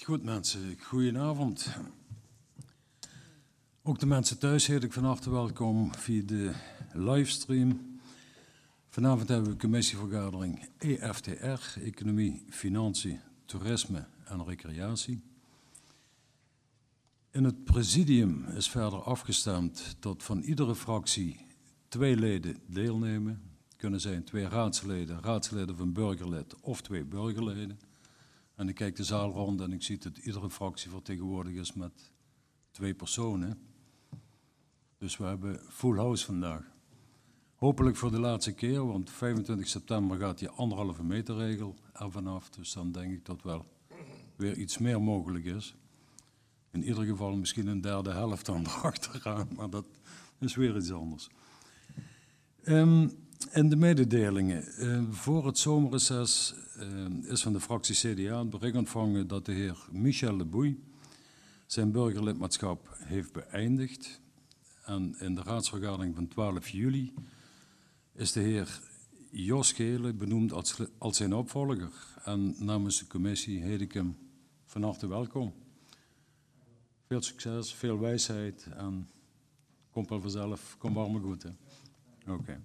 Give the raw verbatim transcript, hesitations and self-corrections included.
Goed mensen, goedenavond. Ook de mensen thuis heet ik van harte welkom via de livestream. Vanavond hebben we een commissievergadering E F T R, Economie, Financiën, Toerisme en Recreatie. In het presidium is verder afgestemd dat van iedere fractie twee leden deelnemen. Het kunnen zijn twee raadsleden, raadsleden van burgerlid of twee burgerleden. En ik kijk de zaal rond en ik zie dat iedere fractie vertegenwoordigd is met twee personen. Dus we hebben full house vandaag. Hopelijk voor de laatste keer, want vijfentwintig september gaat die anderhalve meter regel er vanaf. Dus dan denk ik dat wel weer iets meer mogelijk is. In ieder geval misschien een derde helft dan erachteraan, maar dat is weer iets anders. Um, en de mededelingen. Uh, voor het zomerreces uh, is van de fractie C D A het bericht ontvangen dat de heer Michel de Boey zijn burgerlidmaatschap heeft beëindigd. En in de raadsvergadering van twaalf juli is de heer Jos Gele benoemd als, als zijn opvolger. En namens de commissie heet ik hem van harte welkom. Veel succes, veel wijsheid en komt wel vanzelf, kom warm goed. Oké. Okay.